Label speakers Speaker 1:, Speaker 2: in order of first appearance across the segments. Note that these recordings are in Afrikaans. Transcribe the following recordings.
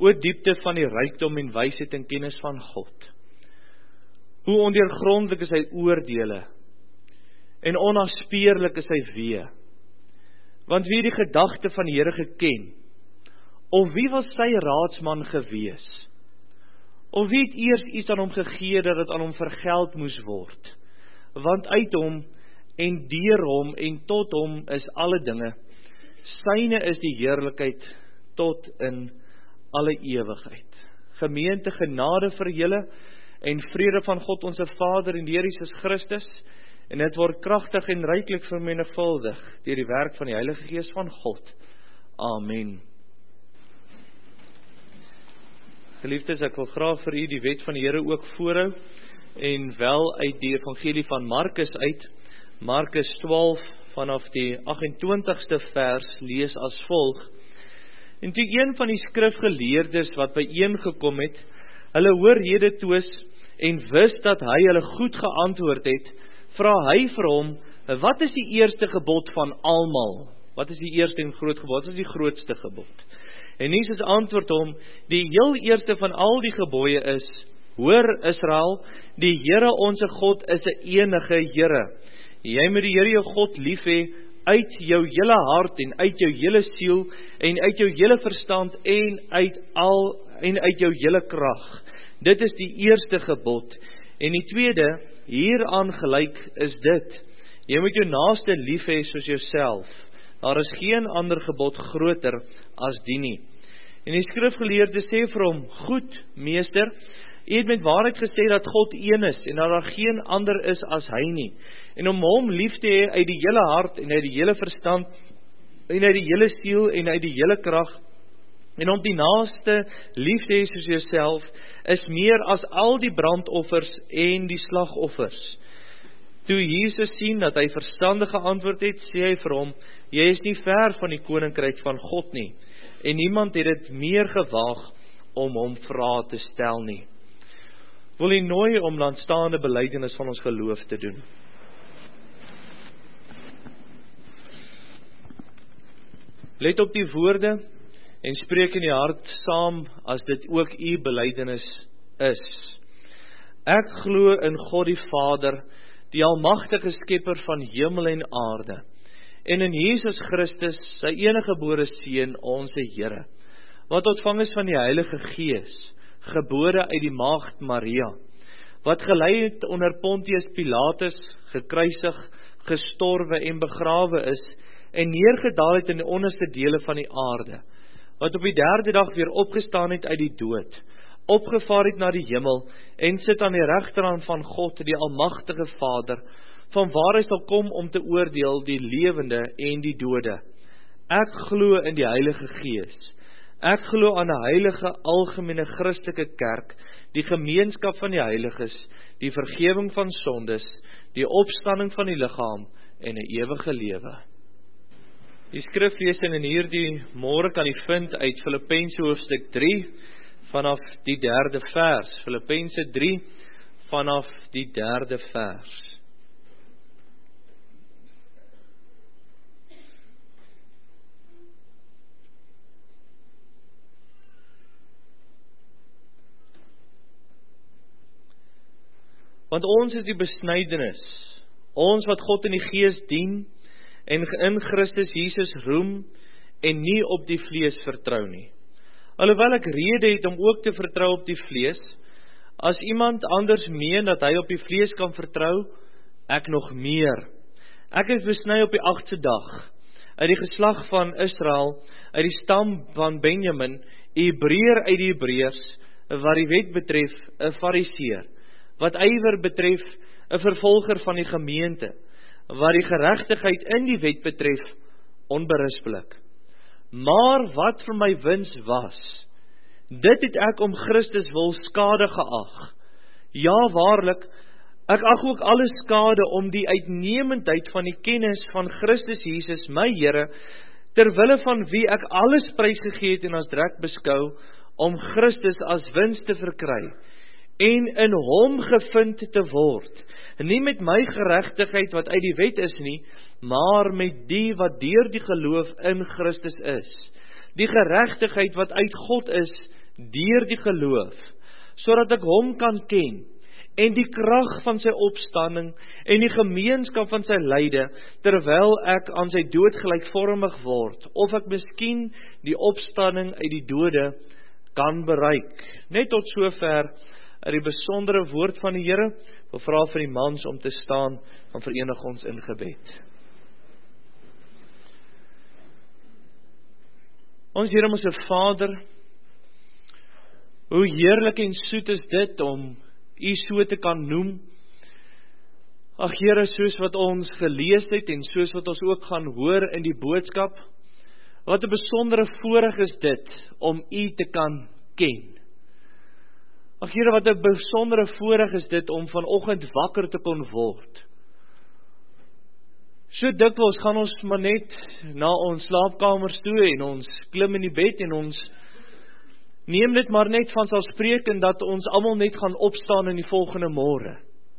Speaker 1: O diepte van die rykdom en wysheid en kennis van God. Hoe ondeurgrondelik is sy oordeele, en onnaspeurlik is sy weë. Want wie het die gedagte van die Here geken? Of wie was sy raadsman gewees? Of wie het eers iets aan hom gegee dat het aan hom vergeld moes word? Want uit hom en deur hom en tot hom is alle dinge. Syne is die heerlikheid tot in alle ewigheid. Gemeente, genade vir julle en vrede van God onze Vader en die Here Jesus Christus, en dit word kragtig en ryklik vermenigvuldig deur die werk van die Heilige Gees van God. Amen. Geliefdes, ek wil graag vir u die wet van die Here ook voorhou, en wel uit die evangelie van Markus uit, Markus 12 vanaf die 28ste vers lees as volg. En toe een van die skrifgeleerdes wat byeengekom het, hulle hoorhede toes en wist dat hy hulle goed geantwoord het, vra hy vir hom, wat is die eerste gebod van almal? Wat is die eerste en groot gebod? Wat is die grootste gebod? En Jesus antwoord hom, die heel eerste van al die gebooie is, hoor Israel, die Here onze God is 'n enige Here. Jy moet die Here jou God lief hê, uit jou hele hart en uit jou hele siel en uit jou hele verstand en uit jou hele krag. Dit is die eerste gebod. En die tweede, hieraan gelyk is dit. Jy moet jou naaste lief hê soos jouself. Daar is geen ander gebod groter as die nie. En die skrifgeleerde sê vir hom, goed, meester, u het met waarheid gesê dat God een is en dat daar geen ander is as hy nie. En om hom lief te hê uit die hele hart en uit die hele verstand en uit die hele siel en uit die hele krag en om die naaste lief te hê soos jouself is meer as al die brandoffers en die slagoffers. Toe Jesus sien dat hy verstandig geantwoord het, sê hy vir hom, jy is nie ver van die koninkryk van God nie, en niemand het dit meer gewaag om hom vrae te stel nie. Wil u nooi om aanstaande belydenis van ons geloof te doen. Let op die woorde en spreek in die hart saam as dit ook u belydenis is. Ek glo in God die Vader, die almagtige skepper van hemel en aarde, en in Jesus Christus, sy eniggebore Seun, onze Here, wat ontvang is van die Heilige Gees, gebore uit die maagd Maria, wat gelei het onder Pontius Pilatus, gekruisig, gestorwe en begrawe is, en neergedaal het in die onderste dele van die aarde, wat op die derde dag weer opgestaan het uit die dood, opgevaar het na die hemel, en sit aan die regterhand van God, die almagtige Vader, van waar hy sal kom om te oordeel die lewende en die dode. Ek glo in die Heilige Gees. Ek glo aan 'n heilige, algemene Christelike kerk, die gemeenskap van die heiliges, die vergewing van sondes, die opstanding van die liggaam en 'n ewige lewe. Die skriflesing in hierdie môre kan jy vind uit Filippense hoofstuk 3 vanaf die 3de vers. Filippense 3 vanaf die 3de vers. Want ons is die besnydenis, ons wat God in die Gees dien, en in Christus Jesus roem, en nie op die vlees vertrou nie. Alhoewel ek rede het om ook te vertrou op die vlees, as iemand anders meen dat hy op die vlees kan vertrou, ek nog meer. Ek is besny op die 8ste dag, uit die geslag van Israel, uit die stam van Benjamin, 'n Hebreër uit die Hebreërs, wat die wet betref, 'n Fariseer, wat ywer betref, 'n vervolger van die gemeente, wat die geregtigheid in die wet betref, onberispelik. Maar wat vir my wins was, dit het ek om Christus wil skade geag. Ja, waarlik, ek ag ook alles skade om die uitnemendheid van die kennis van Christus Jesus, my Here, terwille van wie ek alles prysgegee het en as drek beskou, om Christus as wins te verkry, en in hom gevind te word, nie met my geregtigheid wat uit die wet is nie, maar met die wat deur die geloof in Christus is, die geregtigheid wat uit God is, deur die geloof, sodat ek hom kan ken, en die krag van sy opstanding, en die gemeenskap van sy lyde, terwyl ek aan sy dood gelykvormig word, of ek miskien die opstanding uit die dode kan bereik. Net tot sover uit die besondere woord van die Here. Ek vra vir die mans om te staan, en verenig ons in gebed. Ons Here, ons Vader, hoe heerlik en soet is dit om U so te kan noem. Ag Here, soos wat ons gelees het en soos wat ons ook gaan hoor in die boodskap, wat 'n besondere voorreg is dit om U te kan ken. Ag Here, wat 'n besondere voorreg is dit om vanoggend wakker te kon word. So dikwels gaan ons maar net na ons slaapkamers toe en ons klim in die bed en ons neem dit maar net vanselfsprekend dat ons almal net gaan opstaan in die volgende môre.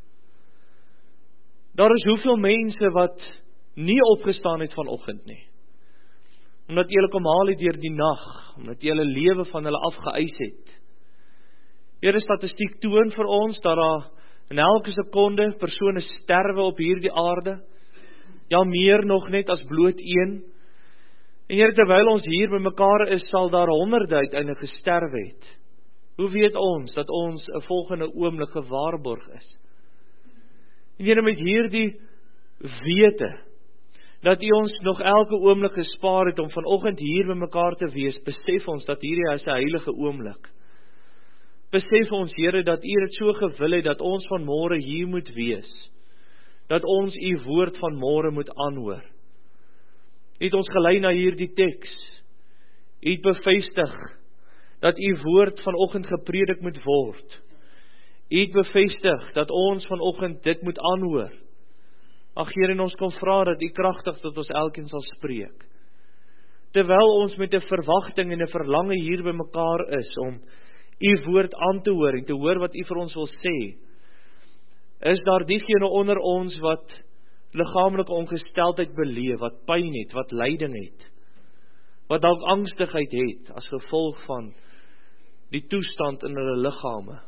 Speaker 1: Daar is hoeveel mense wat nie opgestaan het vanoggend nie. Omdat hulle kom haal het deur die nag, omdat hulle lewe van hulle afgeëis het. Here, statistiek toon vir ons dat daar in elke sekonde persone sterwe op hierdie aarde. Ja, meer nog net as bloot een. En Here, terwyl ons hier by mekaar is, sal daar honderde uiteindelik gesterf het. Hoe weet ons dat ons 'n volgende oomblik gewaarborg is? En Here, met hierdie wete, dat U ons nog elke oomblik gespaar het om vanoggend hier by mekaar te wees, besef ons dat hierdie is 'n heilige oomblik. Besef ons, Here, dat U dit so gewil het, dat ons van môre hier moet wees. Dat ons U woord van môre moet aanhoor. U het ons gelei na hierdie teks. U het bevestig dat U woord vanoggend gepredik moet word. U het bevestig dat ons vanoggend dit moet aanhoor. Ag Here, en ons kom vra dat U kragtig tot ons elkeen sal spreek. Terwyl ons met 'n verwagting en 'n verlange hier by mekaar is om U woord aan te hoor en te hoor wat U vir ons wil sê, is daar diegene onder ons wat liggaamlike ongesteldheid beleef, wat pyn het, wat lyding het, wat dalk angstigheid het as gevolg van die toestand in hulle liggame,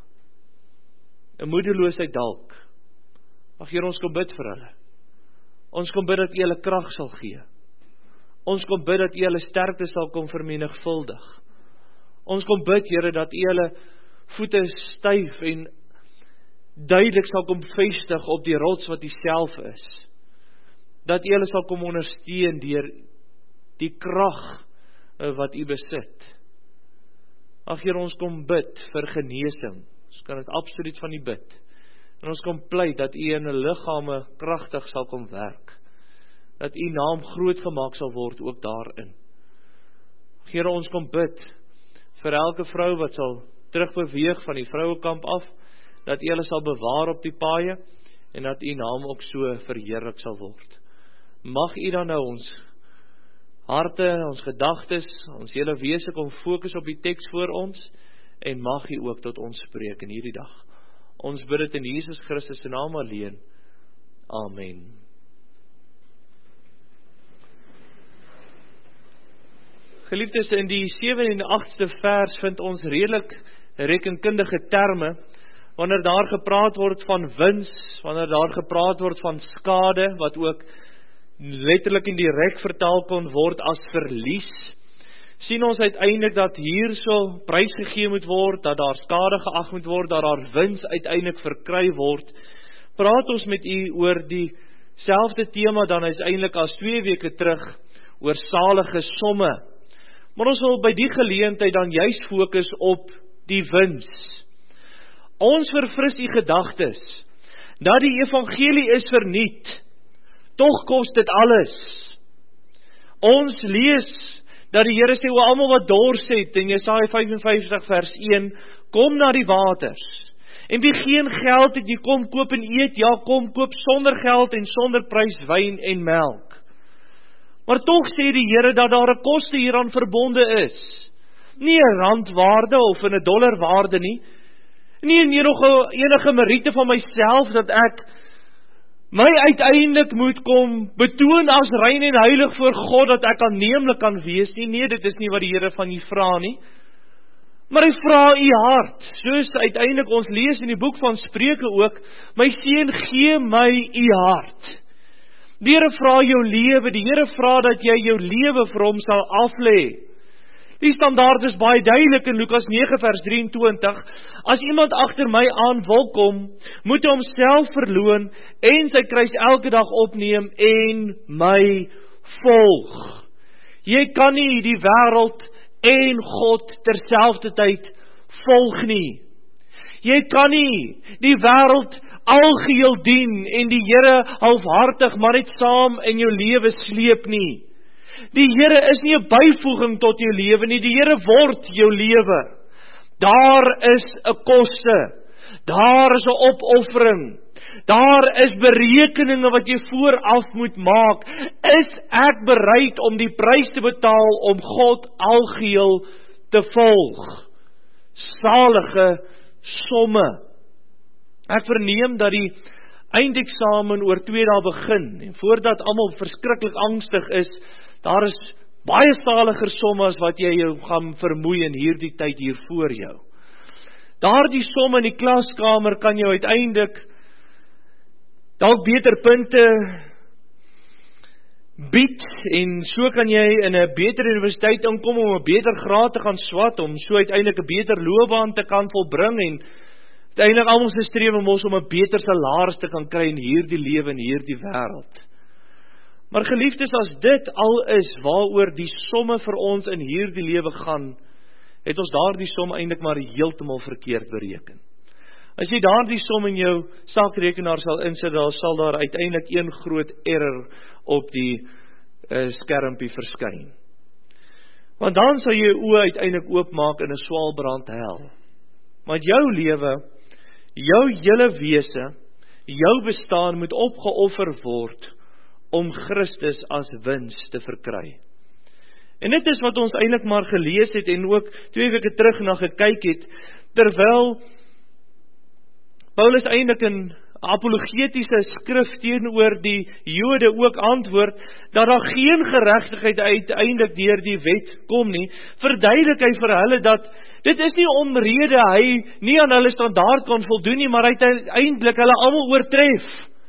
Speaker 1: 'n moedeloosheid dalk. Ag Here, ons kom bid vir hulle. Ons kom bid dat U hulle krag sal gee. Ons kom bid dat U hulle sterkte sal kom vermenigvuldig. Ons kom bid, Here, dat U hulle voete styf en duidelik sal kom vestig op die rots wat U self is. Dat U hulle sal kom ondersteun deur die krag wat U besit. Ag Here, ons kom bid vir genesing. Ons kan dit absoluut van U bid. En ons kom pleit dat U in 'n liggame kragtig sal kom werk. Dat U naam groot gemaak sal word ook daarin. Ag Here, ons kom bid vir elke vrou wat sal terugbeweeg van die vrouekamp af, dat U hulle sal bewaar op die paaie, en dat U naam ook so verheerlik sal word. Mag U dan nou ons harte, ons gedagtes, ons hele wese kom fokus op die teks voor ons, en mag U ook tot ons spreek in hierdie dag. Ons bid dit in Jesus Christus se naam alleen. Amen. Geliefdes, in die 7de en 8de vers vind ons redelik rekenkundige terme, wanneer daar gepraat word van wins, wanneer daar gepraat word van skade, wat ook letterlik en direk vertaal kon word as verlies, sien ons uiteindelik dat hierso prys gegee moet word, dat daar skade geag moet word, dat daar wins uiteindelik verkry word. Praat ons met U oor die selfde tema dan uiteindelik as 2 weke terug, oor salige somme. Maar ons wil by die geleentheid dan juist fokus op die wins. Ons verfris U gedagtes, dat die evangelie is verniet, tog kos dit alles. Ons lees dat die Here sê, o almal wat dors het, in Jesaja 55 vers 1, kom na die waters, en wie geen geld het, die kom koop en eet, ja kom koop sonder geld en sonder prys wyn en melk. Maar tog sê die Here dat daar 'n koste hieraan verbonde is, nie 'n randwaarde of in 'n dollarwaarde nie, nie enige meriete van myself dat ek my uiteindelik moet kom betoon as rein en heilig voor God, dat ek aanneemlik kan wees nie. Nee, dit is nie wat die Here van U vra nie. Maar hy vra u hart, soos uiteindelik ons lees in die boek van Spreuke ook, my seun, gee my u hart. Die Here vra jou lewe, die Here vra dat jy jou lewe vir hom sal aflê. Die standaard is baie duidelik in Lukas 9 vers 23, as iemand agter my aan wil kom, moet hy homself verloon en sy kruis elke dag opneem en my volg. Jy kan nie die wêreld en God terselfdertyd volg nie. Jy kan nie die wêreld algeheel dien en die Here halfhartig maar net saam in jou lewe sleep nie. Die Here is nie 'n byvoeging tot jou lewe nie, die Here word jou lewe. Daar is 'n koste, daar is 'n opoffering, daar is berekeninge wat jy vooraf moet maak. Is ek bereid om die prys te betaal om God algeheel te volg? Salige somme. Ek verneem dat die eindeksamen oor 2 dae begin, en voordat almal verskriklik angstig is, daar is baie staliger somme as wat jy jou gaan vermoei in hierdie tyd hier voor jou. Daardie somme in die klaskamer kan jou uiteindelik dalk beter punte bied, en so kan jy in 'n beter universiteit inkom om 'n beter graad te gaan swat, om so uiteindelik 'n beter loopbaan te kan volbring, en uiteindelik almal se strewe mos om 'n beter salaris te kan kry in hierdie lewe en hierdie wêreld. Maar geliefdes, as dit al is waaroor die somme vir ons in hierdie lewe gaan, het ons daardie som eintlik maar heeltemal verkeerd bereken. As jy daardie som in jou sakrekenaar sal insit, dan sal daar uiteindelik een groot error op die skermpie verskyn. Want dan sal jy oë uiteindelik oopmaak in 'n swaalbrand hel. Want jou lewe, jou hele wese, jou bestaan moet opgeoffer word om Christus as wins te verkry. En dit is wat ons eintlik maar gelees het en ook 2 weke terug na gekyk het, terwyl Paulus eintlik in apologetiese skrif teenoor die Jode ook antwoord, dat daar geen geregtigheid uiteindelik deur die wet kom nie, verduidelik hy vir hulle dat dit is nie omrede hy nie aan hulle standaard kan voldoen nie, maar hy het uiteindelik hulle almal oortref.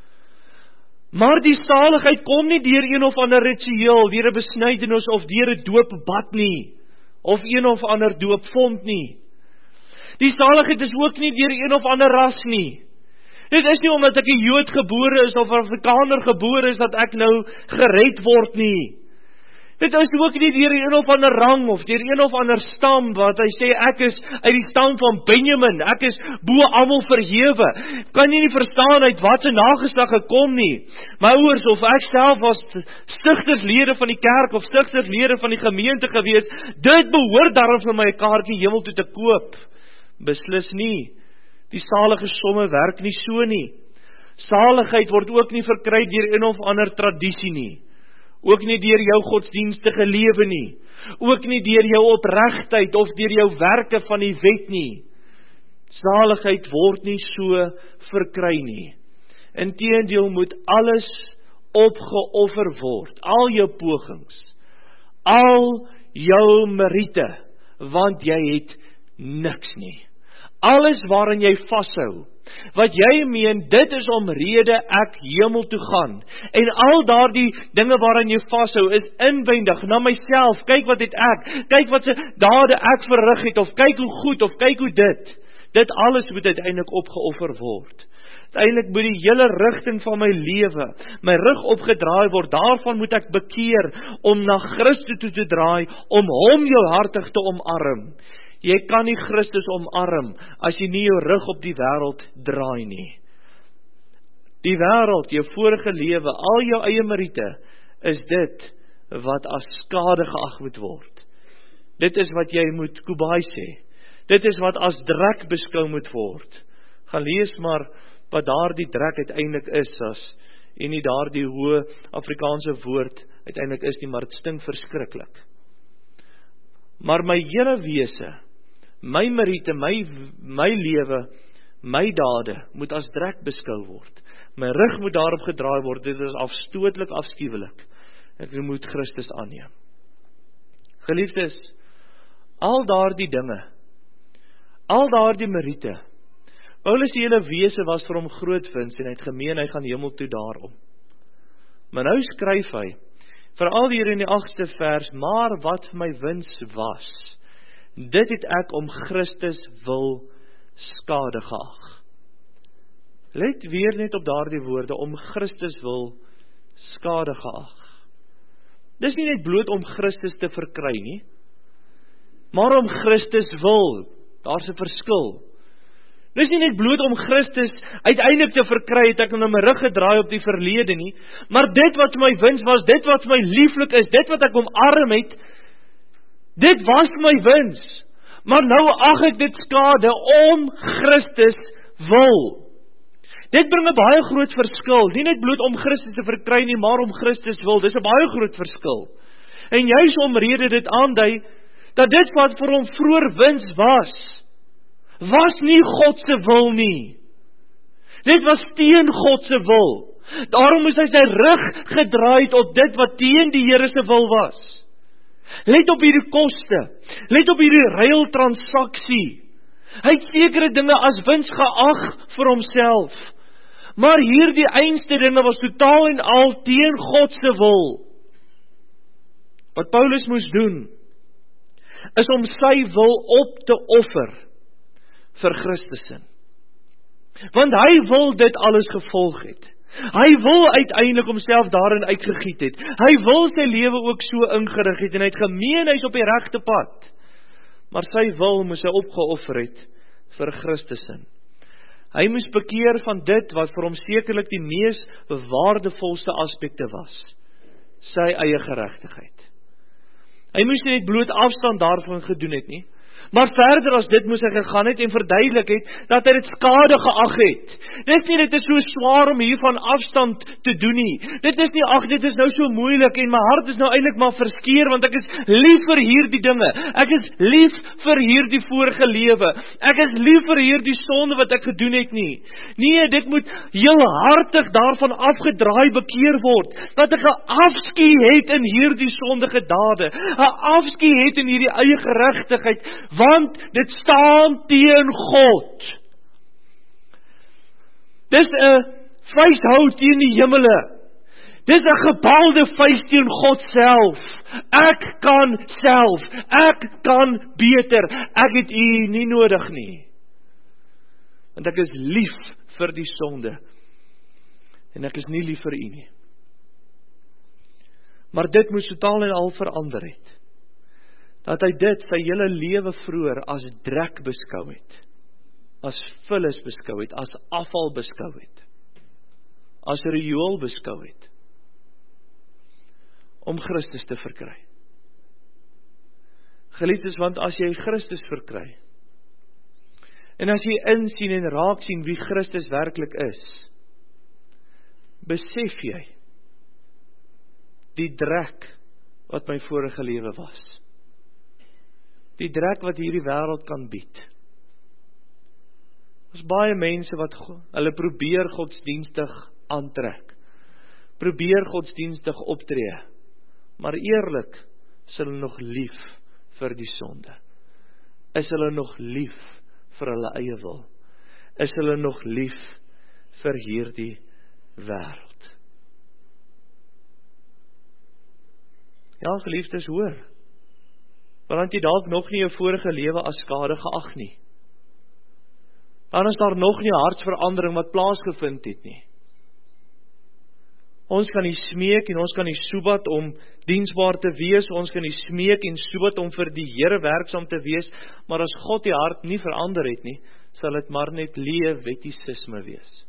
Speaker 1: Maar die saligheid kom nie deur een of ander ritueel, deur 'n besnydenis of deur 'n doopbad nie, of een of ander doopvond nie. Die saligheid is ook nie deur een of ander ras nie. Dit is nie omdat ek 'n Jood gebore is of 'n Afrikaner gebore is dat ek nou gered word nie. Dit is ook nie deur een of ander rang of deur een of ander stam wat hy sê ek is uit die stam van Benjamin, ek is bo almal verhewe. Kan jy nie verstaan uit wat se nageslag gekom nie. My ouers of ek self was stigterslede van die kerk of stigterslede van die gemeente gewees, dit behoort daarom vir my 'n kaartjie hemel toe te koop. Beslis nie. Die salige somme werk nie so nie. Saligheid word ook nie verkry deur een of ander tradisie nie. Ook nie deur jou godsdienstige lewe nie. Ook nie deur jou opregtheid of deur jou werke van die wet nie. Saligheid word nie so verkry nie. Inteendeel moet alles opgeoffer word. Al jou pogings. Al jou meriete. Want jy het niks nie. Alles waarin jy vashou, wat jy meen, dit is omrede ek hemel toe gaan. En al daardie dinge waarin jy vashou is inwendig na myself. Kyk wat het ek, kyk wat se dade ek verrig het, of kyk hoe goed, of kyk hoe dit. Dit alles moet uiteindelik opgeoffer word. Uiteindelik moet die hele rigting van my lewe, my rug opgedraai word. Daarvan moet ek bekeer om na Christus toe te draai, om hom jou hartig te omarm. Jy kan nie Christus omarm as jy nie jou rug op die wêreld draai nie. Die wêreld, jou vorige lewe, al jou eie meriete, is dit wat as skade geag moet word. Dit is wat jy moet kubai sê. Dit is wat as drek beskou moet word. Gaan lees maar wat daardie drek uiteindelik is, as en nie daardie hoë Afrikaanse woord uiteindelik is nie, maar dit stink verskriklik. Maar my hele wese, my meriete, my lewe, my dade, moet as drek beskou word. My rug moet daarop gedraai word, dit is afstootlik, afskuwelik. Ek moet Christus aanneem. Geliefdes, al daardie dinge, al daardie meriete. Paulus die hele wese was vir hom groot wins en hy het gemeen hy gaan hemel toe daarom. Maar nou skryf hy, veral hier in die 8ste vers, maar wat vir my wins was, dit het ek om Christus wil skade geag. Let weer net op daardie woorde, om Christus wil skade geag. Dis nie net bloot om Christus te verkry nie, maar om Christus wil, daar's 'n verskil. Dis nie net bloot om Christus uiteindelik te verkry, het ek nou my rug gedraai op die verlede nie, maar dit wat my wins was, dit wat my lieflik is, dit wat ek omarm het, dit was my wins. Maar nou ag ek dit skade om Christus wil. Dit bring 'n baie groot verskil, nie net bloot om Christus te verkry nie, maar om Christus wil, dis 'n baie groot verskil. En juis omrede dit aandui, dat dit wat vir hom vroeër wins was nie God se wil nie. Dit was teen God se wil. Daarom moes hy sy rug gedraai het op dit wat teen die Here se wil was. Let op hierdie koste, let op hierdie ruiltransaksie. Hy het sekere dinge as wins geag vir homself, maar hierdie einste dinge was totaal en al teen God se wil. Wat Paulus moes doen, is om sy wil op te offer vir Christus in. Want hy wil dit alles gevolg het. Hy wil uiteindelik homself daarin uitgegiet het. Hy wil sy lewe ook so ingerig het en hy het gemeen hy's op die regte pad. Maar sy wil moes hy opgeoffer het vir Christus in. Hy moes bekeer van dit wat vir hom sekerlik die mees waardevolste aspekte was, sy eie geregtigheid. Hy moes nie net bloot afstand daarvan gedoen het nie, maar verder as dit moes hy gegaan het en verduidelik het, dat hy dit skade geag het. Dit is nie, dit is so swaar om hiervan afstand te doen nie. Dit is nie, ag, dit is nou so moeilik en my hart is nou eintlik maar verskeer, want ek is lief vir hierdie dinge. Ek is lief vir hierdie vorige lewe. Ek is lief vir hierdie sonde wat ek gedoen het nie. Nee, dit moet heel hartig daarvan afgedraai bekeer word, dat ek 'n afskie het in hierdie sondige dade, 'n afskie het in hierdie eie geregtigheid, want dit staan teen God. Dis 'n vuishou teen die hemele. Dis 'n gebalde vuis teen God self. Ek kan self, ek kan beter, ek het U nie nodig nie. Want ek is lief vir die sonde, en ek is nie lief vir U nie. Maar dit moes totaal en al verander het. Dat hy dit sy hele lewe vroeër as drek beskou het, as vullis beskou het, as afval beskou het, as riool beskou het, om Christus te verkry. Geliefdes, want as jy Christus verkry, en as jy insien en raak sien wie Christus werklik is, besef jy die drek wat my vorige lewe was. Die drek wat hierdie wêreld kan bied. Ons baie mense wat hulle probeer godsdienstig aantrek, probeer godsdienstig optree, maar eerlik is hulle nog lief vir die sonde. Is hulle nog lief vir hulle eie wil? Is hulle nog lief vir hierdie wêreld? Ja, geliefdes, hoor. Want jy dalk nog nie jou vorige lewe as skade geag nie. Dan is daar nog nie 'n hartsverandering wat plaasgevind het nie. Ons kan nie smeek en ons kan nie soebat om diensbaar te wees, ons kan nie smeek en soebat om vir die Here werksaam te wees, maar as God die hart nie verander het nie, sal dit maar net leefwetisisme wees.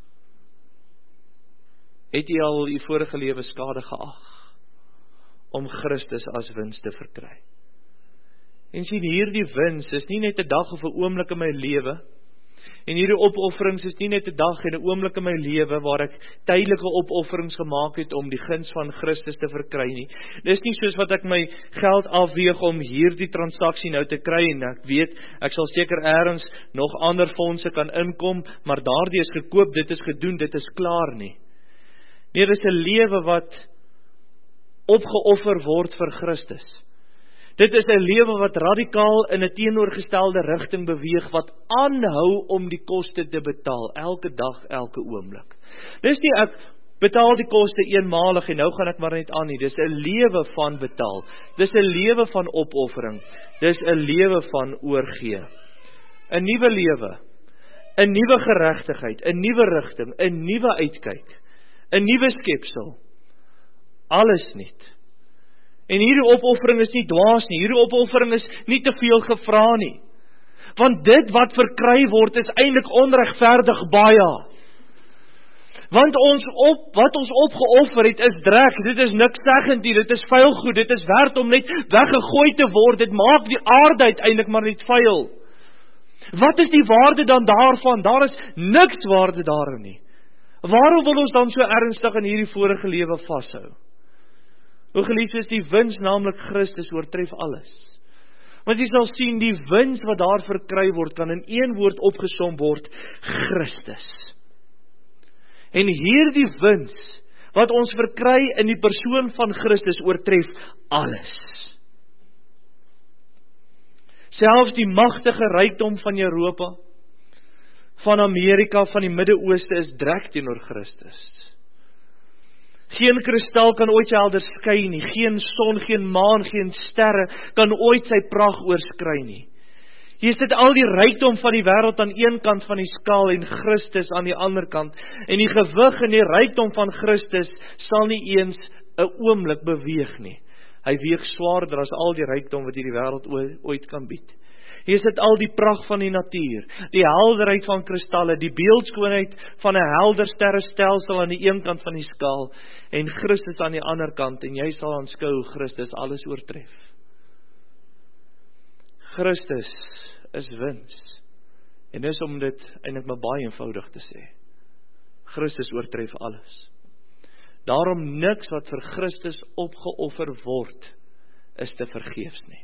Speaker 1: Het jy al die vorige lewe skade geag om Christus as wins te verkry? En sien, hierdie wins is nie net 'n dag of 'n oomblik in my lewe, en hierdie opofferings is nie net 'n dag en 'n oomblik in my lewe waar ek tydelike opofferings gemaak het om die guns van Christus te verkry nie. Dis nie soos wat ek my geld afweeg om hierdie transaksie nou te kry, en ek weet, ek sal seker eers nog ander fondse kan inkom, maar daardie is gekoop, dit is gedoen, dit is klaar nie. Nee, dit is 'n lewe wat opgeoffer word vir Christus. Dit is 'n lewe wat radikaal in 'n teenoorgestelde rigting beweeg, wat aanhou om die koste te betaal, elke dag, elke oomblik. Dis nie ek betaal die koste eenmalig en nou gaan ek maar net aan nie. Dis 'n lewe van betaal. Dis 'n lewe van opoffering. Dis 'n lewe van oorgee. 'n Nuwe lewe, 'n nuwe geregtigheid, 'n nuwe rigting, 'n nuwe uitkyk, 'n nuwe skepsel. Alles niet. En hierdie opoffering is nie dwaas nie. Hierdie opoffering is nie te veel gevra nie. Want dit wat verkry word is eintlik onregverdig baie. Want wat ons opgeoffer het is drek, dit is niks seggend nie, dit is vuil goed, dit is werd om net weggegooi te word, dit maak die aarde uiteindelik maar net vuil. Wat is die waarde dan daarvan? Daar is niks waarde daarin nie. Waarom wil ons dan so ernstig in hierdie vorige lewe vashou? O geliefdes, die wins, naamlik Christus, oortref alles. Want jy sal sien, die wins wat daar verkry word, kan in een woord opgesom word, Christus. En hierdie wins, wat ons verkry in die persoon van Christus, oortref alles. Selfs die magtige rykdom van Europa, van Amerika, van die Midde-Ooste, is drek teenoor Christus. Geen kristal kan ooit sy helder skyn nie, geen son, geen maan, geen sterre kan ooit sy pragt oorskry nie. Hier sit al die rykdom van die wêreld aan een kant van die skaal en Christus aan die ander kant. En die gewig en die rykdom van Christus sal nie eens 'n oomblik beweeg nie. Hy weeg swaarder as al die rykdom wat hierdie wêreld ooit kan bied. Hier sit al die pragt van die natuur, die helderheid van kristalle, die beeldskoonheid van 'n helder sterrestelsel aan die een kant van die skaal en Christus aan die ander kant, en jy sal aanskou hoe Christus alles oortref. Christus is wins. En dis om dit eintlik maar baie eenvoudig te sê. Christus oortref alles. Daarom niks wat vir Christus opgeoffer word, is te vergeefs nie.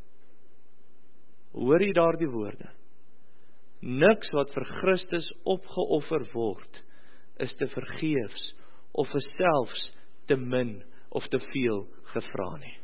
Speaker 1: Hoor jy daardie woorde? Niks wat vir Christus opgeoffer word, is te vergeefs, of is selfs te min, of te veel gevra nie.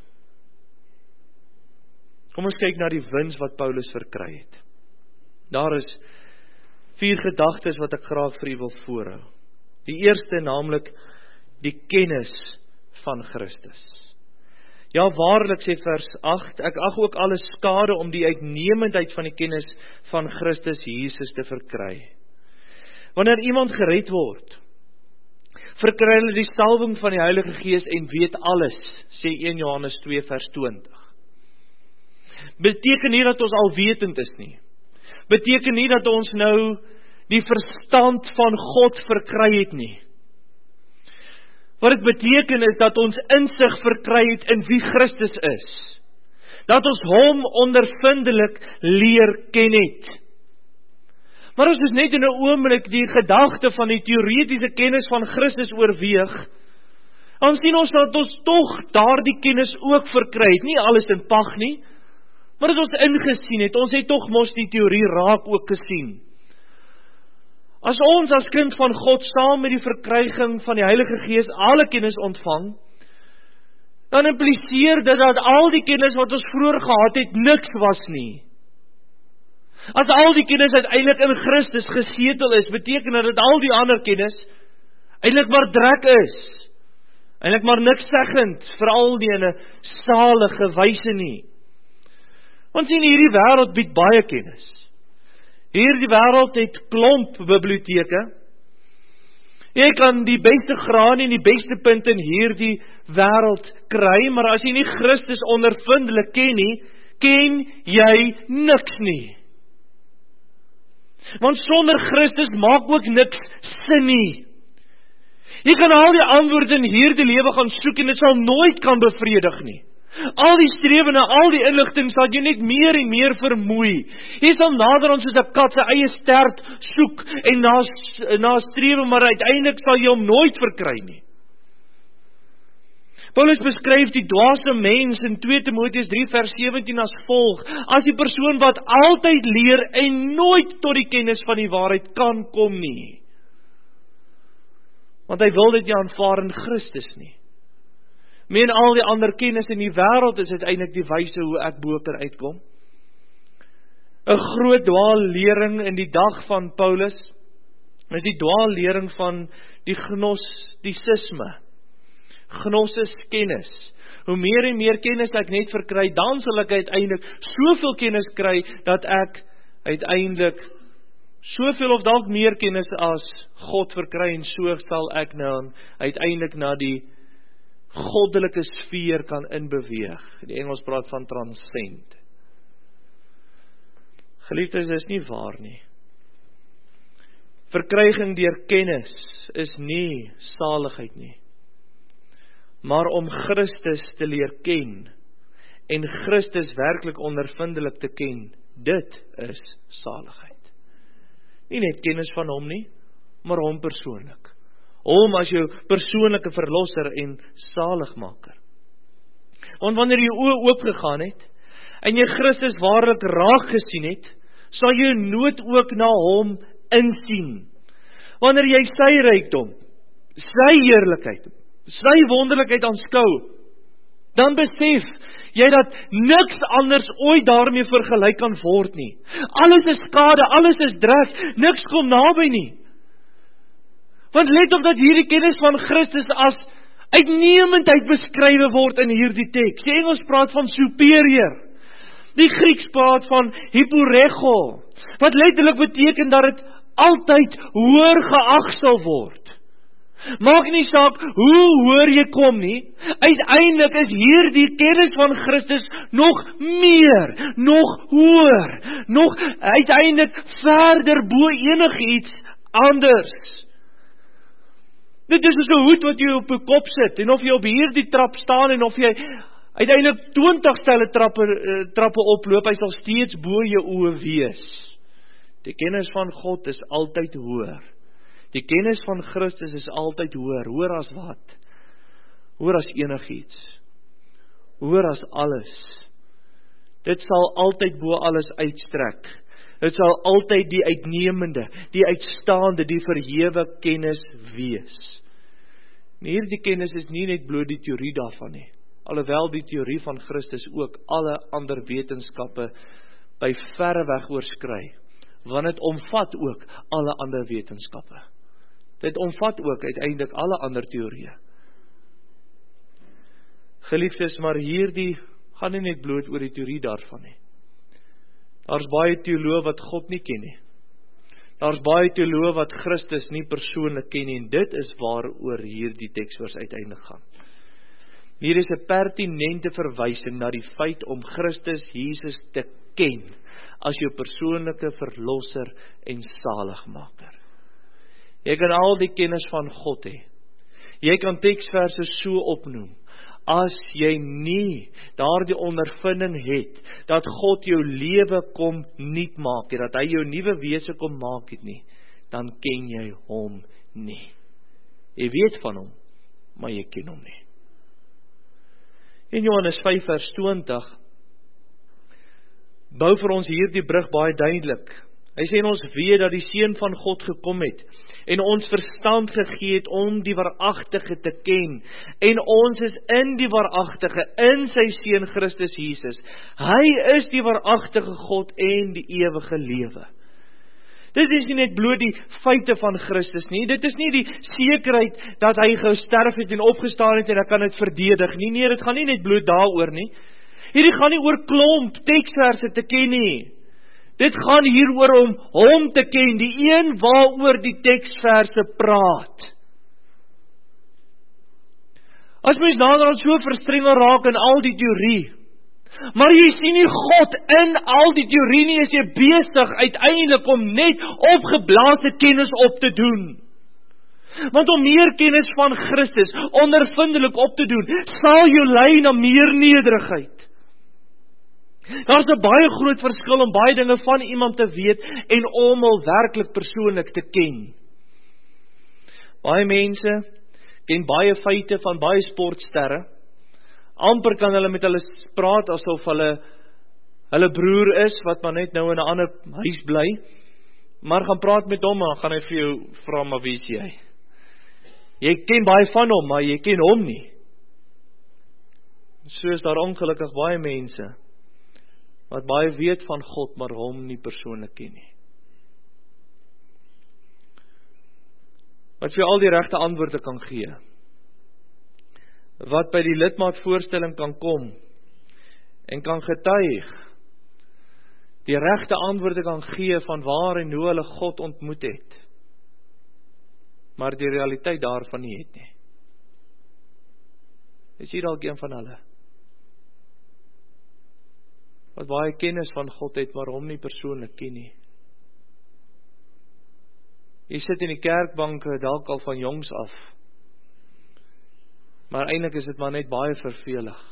Speaker 1: Kom ons kyk na die wins wat Paulus verkry het. Daar is 4 gedagtes wat ek graag vir u wil voorhou. Die eerste, naamlik die kennis van Christus. Ja, waarlik, sê vers 8, ek ag ook alles skade om die uitnemendheid van die kennis van Christus Jesus te verkry. Wanneer iemand gered word, verkry hulle die salwing van die Heilige Gees en weet alles, sê 1 Johannes 2 vers 20. Beteken nie dat ons alwetend is nie. Beteken nie dat ons nou die verstand van God verkry het nie. Wat dit beteken is dat ons insig verkry het in wie Christus is. Dat ons hom ondervindelik leer ken het. Maar ons is net in 'n oomblik die gedagte van die teoretiese kennis van Christus oorweeg. Dan sien ons dat ons tog daardie kennis ook verkry het. Nie alles in pag nie, maar dat ons ingesien het. Ons het tog mos die teorie raak ook gesien. As ons as kind van God saam met die verkryging van die Heilige Gees alle kennis ontvang, dan impliseer dit dat al die kennis wat ons vroeër gehad het, niks was nie. As al die kennis uiteindelik in Christus gesetel is, beteken dat al die ander kennis eintlik maar drek is. Eintlik maar niks seggend, veral nie in 'n salige wyse nie. Want sien, hierdie wêreld bied baie kennis. Hierdie wêreld het klomp biblioteke. Jy kan die beste graan en die beste punt in hierdie wêreld kry, maar as jy nie Christus ondervindelik ken nie, ken jy niks nie. Want sonder Christus maak ook niks sin nie. Jy kan al die antwoorde in hierdie lewe gaan soek en dit sal nooit kan bevredig nie. Al die strewe na al die inligting sal jy net meer en meer vermoei. Jy sal nader aan soos 'n kat sy eie stert soek en na strewe, maar uiteindelik sal jy hom nooit verkry nie. Paulus beskryf die dwaase mens in 2 Timoteus 3 vers 17 as volg: as die persoon wat altyd leer en nooit tot die kennis van die waarheid kan kom nie. Want hy wil dit nie aanvaar in Christus nie. Meen al die ander kennis in die wêreld is uiteindelik die wyse hoe ek bo kan uitkom. 'n Groot dwaallering in die dag van Paulus is die dwaallering van die gnostisisme. Gnosis kennis. Hoe meer en meer kennis ek net verkry, dan sal ek uiteindelik soveel kennis kry, dat ek uiteindelik soveel of dalk meer kennis as God verkry, en so sal ek nou uiteindelik na die goddelike sfeer kan inbeweeg. Die Engels praat van transcend. Geliefdes, is nie waar nie. Verkryging deur kennis is nie saligheid nie. Maar om Christus te leer ken, en Christus werklik ondervindelik te ken, dit is saligheid. Nie net kennis van hom nie, maar hom persoonlik. Hom as jou persoonlike verlosser en saligmaker. Want wanneer jy oë oopgegaan het, en jy Christus waarlik raak gesien het, sal jy nooit ook na hom insien. Wanneer jy sy rykdom, sy heerlikheid, sy wonderlikheid aanskou, dan besef jy dat niks anders ooit daarmee vergelyk kan word nie. Alles is skade, alles is drek, niks kom naby nie. Want let op dat hierdie kennis van Christus as uitnemendheid beskrywe word in hierdie teks. Die Engels praat van superior. Die Grieks praat van hyporego, wat letterlik beteken dat dit altyd hoër geag sal word. Maak nie saak hoe hoër jy kom nie, uiteindelik is hierdie kennis van Christus nog meer, nog hoër, nog uiteindelik verder bo enigiets anders. Dit is soos 'n hoed wat jy op jou kop sit, en of jy op hierdie trap staan, en of jy uiteindelik 20 stelle trappe oploop, hy sal steeds bo jou oë wees. Die kennis van God is altyd hoër. Die kennis van Christus is altyd hoër. Hoër as wat? Hoër as enigiets. Hoër as alles. Dit sal altyd bo alles uitstrek. Dit sal altyd die uitnemende, die uitstaande, die verhewe kennis wees. En hierdie kennis is nie net bloot die teorie daarvan nie. Alhoewel die teorie van Christus ook alle ander wetenskappe by verre weg oorskry. Want dit omvat ook alle ander wetenskappe. Dit omvat ook uiteindelik alle ander teorieë. Geliefdes, maar hierdie gaan nie net bloot oor die teorie daarvan nie. Daar's baie teoloë wat God nie ken nie. Daar's baie teoloë wat Christus nie persoonlik ken nie, en dit is waaroor hierdie teksvers uiteindelik gaan. Hier is 'n pertinente verwysing na die feit om Christus Jesus te ken as jou persoonlike verlosser en saligmaker. Jy kan al die kennis van God hê. Jy kan teksverse so opnoem. As jy nie daardie ondervinding het, dat God jou lewe kom nuut maak, dat hy jou nuwe wese kom maak het nie, dan ken jy hom nie. Jy weet van hom, maar jy ken hom nie. In Johannes 5 vers 20, bou vir ons hierdie brug baie duidelik. Hy sê ons weet dat die Seun van God gekom het, en ons verstand gegee het om die waaragtige te ken, en ons is in die waaragtige, in sy Seun Christus Jesus. Hy is die waaragtige God en die ewige lewe. Dit is nie net bloot die feite van Christus nie, dit is nie die sekerheid dat hy gesterf het en opgestaan het en ek kan dit verdedig nie, nee, dit gaan nie net bloot daaroor nie. Hierdie gaan nie oor klomp teksverse te ken nie. Dit gaan hier oor om hom te ken, die een waaroor die teksverse praat. As mens naderhand so verstrengel raak in al die teorie, maar jy sien nie God in al die teorie nie, is jy besig uiteindelik om net opgeblaasde kennis op te doen. Want om meer kennis van Christus ondervindelik op te doen, sal jou lei na meer nederigheid. Daar is 'n baie groot verskil om baie dinge van iemand te weet en om hom werklik persoonlik te ken. Baie mense ken baie feite van baie sportsterre. Amper kan hulle met hulle praat asof hulle broer is wat maar net nou in 'n ander huis bly. Maar gaan praat met hom en gaan hy vir jou vra, maar wie is jy? Jy ken baie van hom, maar jy ken hom nie. So is daar ongelukkig baie mense wat baie weet van God, maar hom nie persoonlik ken nie. Wat vir al die regte antwoorde kan gee. Wat by die lidmaatvoorstelling kan kom en kan getuig. Die regte antwoorde kan gee van waar en hoe hulle God ontmoet het. Maar die realiteit daarvan nie het nie. Is hier dalk een van hulle? Wat baie kennis van God het, maar hom nie persoonlik ken nie. Jy sit in die kerkbanke dalk al van jongs af. Maar eintlik is dit maar net baie vervelig.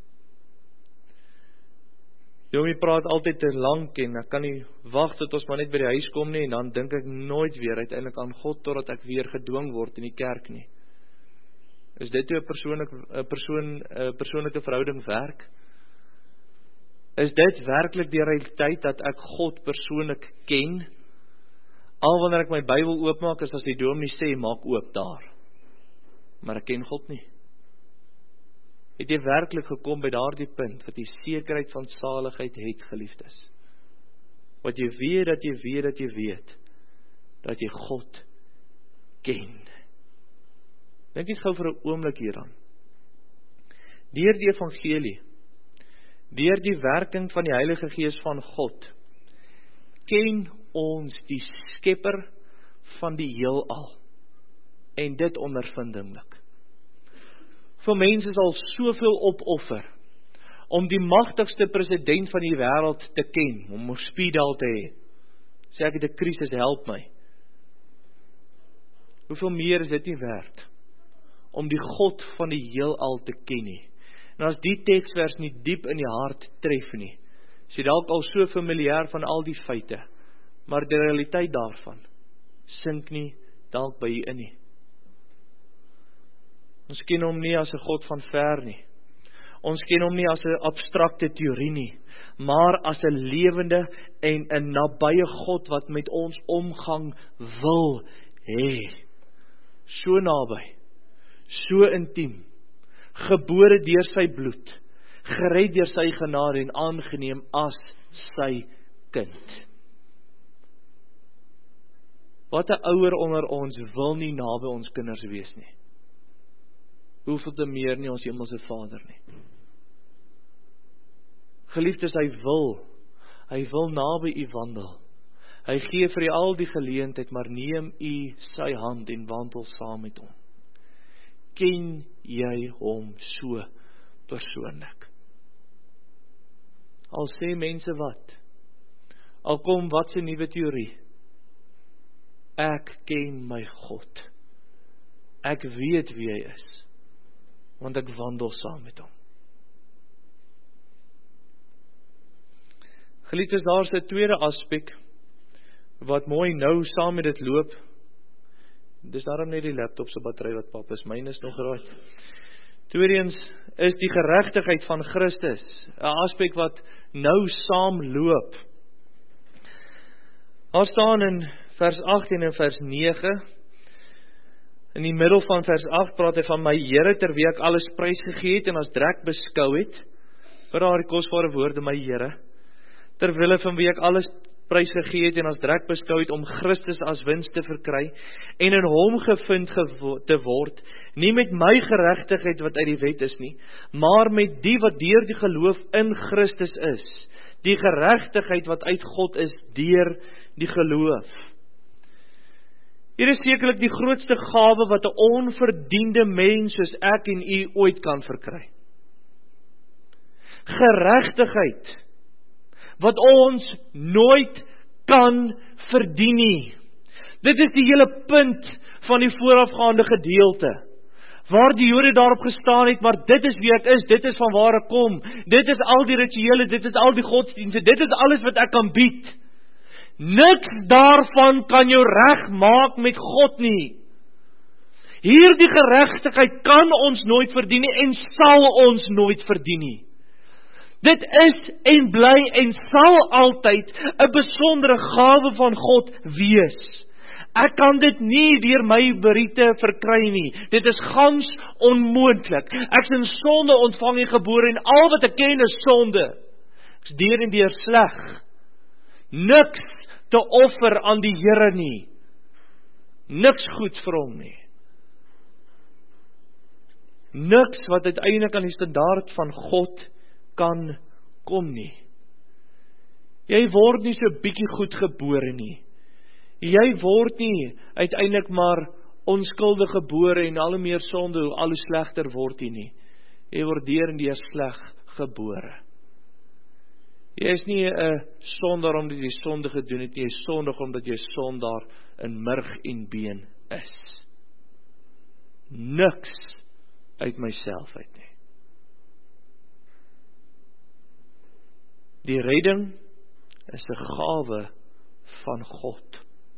Speaker 1: Jomie praat altyd te lank en ek kan nie wag tot ons maar net by die huis kom nie en dan dink ek nooit weer uiteindelik aan God totdat ek weer gedwing word in die kerk nie. Is dit hoe 'n persoonlike verhouding werk? Is dit werklik die realiteit dat ek God persoonlik ken? Al wanneer ek my Bybel oopmaak is as die dominee sê, maak oop daar. Maar ek ken God nie. Het jy werklik gekom by daardie punt, wat jy sekerheid van saligheid het, geliefdes? Wat jy weet, dat jy weet, dat jy weet, dat jy God ken. Dink eens gou vir 'n oomblik hieraan. Deur die evangelie, deur die werking van die Heilige Gees van God, ken ons die skepper van die heelal, en dit ondervindinglik. Vir mense sal soveel opoffer, om die magtigste president van die wêreld te ken, om 'n spiedal te hê. Sê ek het 'n krisis, help my. Hoeveel meer is dit nie werd, om die God van die heelal te ken nie. En as die teksvers nie diep in die hart tref nie, is jy dalk al so familier van al die feite, maar die realiteit daarvan sink nie dalk by jy in nie. Ons ken hom nie as 'n God van ver nie. Ons ken hom nie as 'n abstrakte teorie nie, maar as 'n lewende en 'n nabye God wat met ons omgang wil hê. So naby, so intiem, gebore deur sy bloed, gered deur sy genade en aangeneem as sy kind. Wat 'n ouer onder ons wil nie naby ons kinders wees nie. Hoeveel te meer nie ons hemelse Vader nie. Geliefdes, hy wil naby u wandel. Hy gee vir u al die geleentheid, maar neem u sy hand en wandel saam met hom. Ken jy hom so persoonlik? Al sê mense wat, al kom wat se nuwe teorie, ek ken my God. Ek weet wie hy is, want ek wandel saam met hom. Geliefdes, daar is 'n tweede aspek wat mooi nou saam met dit loop. Dis daarom net die laptop se battery wat pap is, myne is nog raai. Tweedens is die geregtigheid van Christus, 'n aspek wat nou saam loop. Daar staan in vers 18 en vers 9, in die middel van vers 8 praat hy van my Here, ter wie ek alles prys gegee het en as drek beskou het. Vir daardie kosbare woorde, my Here, ter wille van wie ek alles prys gegee het en as drek beskou het om Christus as wins te verkry en in hom gevind te word, nie met my geregtigheid wat uit die wet is nie, maar met die wat deur die geloof in Christus is, die geregtigheid wat uit God is deur die geloof. Hier is sekerlik die grootste gawe wat 'n onverdiende mens soos ek en u ooit kan verkry. Geregtigheid wat ons nooit kan verdien nie. Dit is die hele punt van die voorafgaande gedeelte, waar die Jode daarop gestaan het, maar dit is wie ek is, dit is van waar ek kom, dit is al die rituele, dit is al die godsdienste, dit is alles wat ek kan bied. Niks daarvan kan jou reg maak met God nie. Hierdie geregtigheid kan ons nooit verdien nie en sal ons nooit verdien nie. Dit is en bly en sal altyd 'n besondere gawe van God wees.
Speaker 2: Ek kan dit nie deur my meriete verkry nie. Dit is gans onmoontlik. Ek is in sonde ontvang en gebore en al wat ek ken is sonde. Ek is deur en deur sleg. Niks te offer aan die Here nie. Niks goed vir hom nie. Niks wat uiteindelik aan die standaard van God kan kom nie. Jy word nie so bietjie goed gebore nie. Jy word nie uiteindelik maar onskuldig gebore en al hoe meer sonde, al hoe slegter word jy nie. Jy word deur en deur sleg gebore. Jy is nie 'n sondaar omdat jy sonde gedoen het nie, jy is sondig omdat jy sondaar in murg en been is. Niks uit myself uit nie. Die redding is 'n gawe van God.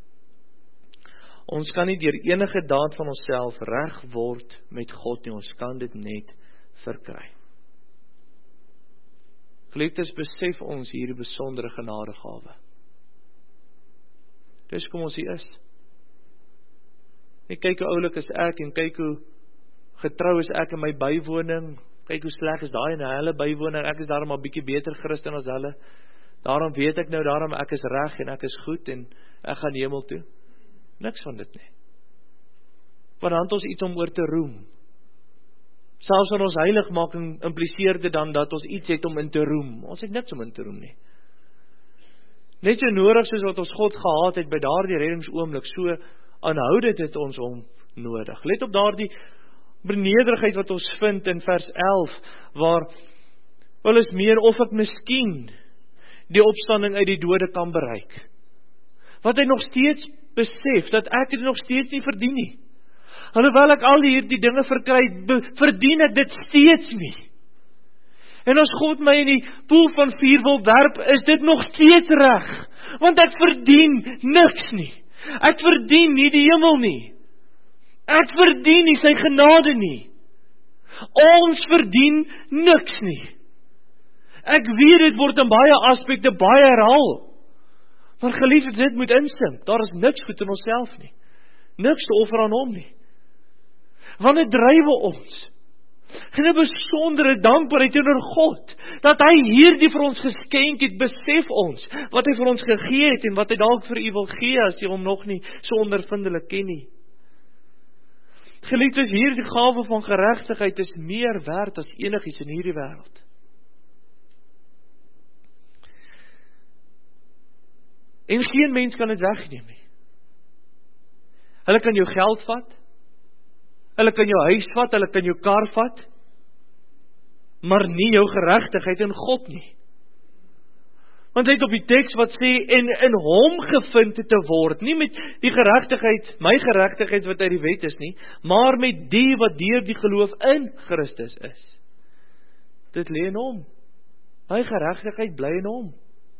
Speaker 2: Ons kan nie deur enige daad van onsself reg word met God nie, ons kan dit net verkry. Geliefdes, besef ons hierdie besondere genadegawe. Dis kom ons hier is. Ek kyk hoe oulik is ek en kyk hoe getrou is ek in my bywoning. Kyk hoe sleg is daai in hulle bywoning. Ek is daarom 'n bietjie beter Christen as hulle. Daarom weet ek nou, daarom ek is reg en ek is goed en ek gaan hemel toe. Niks van dit nie. Want ons iets om oor te roem. Selfs in ons heiligmaking impliseer dit dan dat ons iets het om in te roem. Ons het niks om in te roem nie. Net so nodig soos wat ons God gehaat het by daardie reddingsoomblik, so aanhou dit ons om nodig. Let op daardie benederigheid wat ons vind in vers 11, waar wel is meer of ek miskien die opstanding uit die dode kan bereik. Wat hy nog steeds besef, dat ek dit nog steeds nie verdien nie. Alhoewel ek al hierdie dinge verkry, verdien ek dit steeds nie. En as God my in die poel van vuur wil werp, is dit nog steeds reg, want ek verdien niks nie. Ek verdien nie die hemel nie. Ek verdien nie sy genade nie. Ons verdien niks nie. Ek weet dit word in baie aspekte baie herhaal. Maar geliefdes, dit moet insink. Daar is niks goed in onsself nie. Niks te offer aan hom nie. Want dit drywe ons. En 'n besondere dankbaarheid teenoor God, dat hy hierdie vir ons geskenk het, besef ons, wat hy vir ons gegee het, en wat hy dalk vir u wil gee, as jy hom nog nie so ondervindelik ken nie. Geliefdes, hierdie gawe van geregtigheid is meer werd as enigiets in hierdie wêreld. En geen mens kan dit wegneem nie. Hulle kan jou geld vat, hulle kan jou huis vat, hulle kan jou kar vat, maar nie jou geregtigheid in God nie. Want hy het op die teks wat sê, en in hom gevind te word, nie met die geregtigheid, my geregtigheid wat uit die wet is nie, maar met die wat deur die geloof in Christus is. Dit lê in hom. My geregtigheid bly in hom.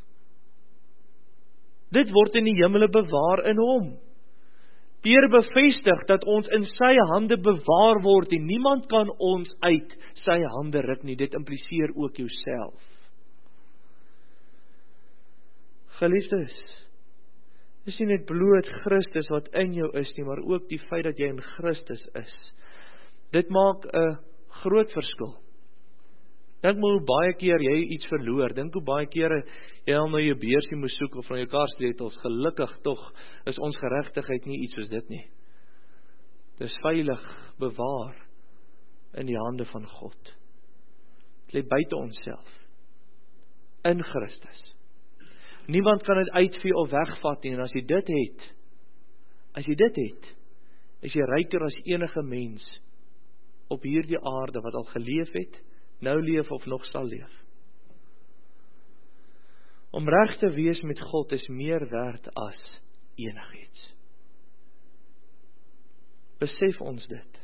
Speaker 2: Dit word in die hemele bewaar in hom. Deur bevestig dat ons in sy hande bewaar word en niemand kan ons uit sy hande ruk nie. Dit impliseer ook jouself. Geliefdes, dis nie net bloot Christus wat in jou is nie, maar ook die feit dat jy in Christus is. Dit maak 'n groot verskil. Dink maar hoe baie keer jy iets verloor. Dink hoe baie kere jy al na jou beursie moes soek of na jou karsleutels. Gelukkig tog is ons geregtigheid nie iets soos dit nie. Dis veilig bewaar in die hande van God. Dit lê buite onsself. In Christus. Niemand kan dit uitvee of wegvat nie. En as jy dit het, is jy ryker as enige mens op hierdie aarde wat al geleef het, nou leef of nog sal leef. Om reg te wees met God is meer werd as enigiets. Besef ons dit.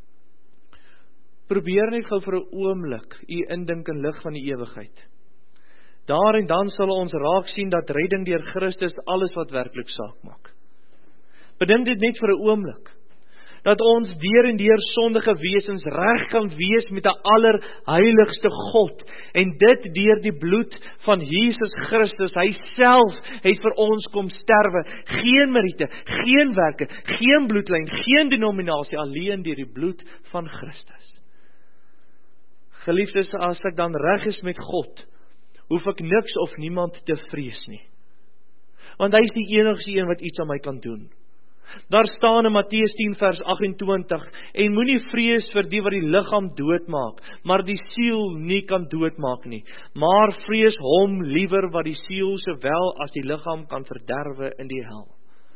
Speaker 2: Probeer net gou vir 'n oomblik u indink in lig van die ewigheid. Daar en dan sal ons raak sien dat redding deur Christus alles wat werklik saak maak. Bedink dit net vir 'n oomblik. dat ons deur en deur sondige wesens reg kan wees met 'n allerheiligste God, en dit deur die bloed van Jesus Christus. Hy self het vir ons kom sterwe, geen meriete, geen werke, geen bloedlyn, geen denominasie, alleen deur die bloed van Christus. Geliefdes, as ek dan reg is met God, hoef ek niks of niemand te vrees nie. Want hy is die enigste een wat iets aan my kan doen. Daar staan in Matteus 10 vers 28, en moenie vrees vir die wat die liggaam doodmaak, maar die siel nie kan doodmaak nie. Maar vrees hom liewer wat die siel sowel as die liggaam kan verderwe in die hel.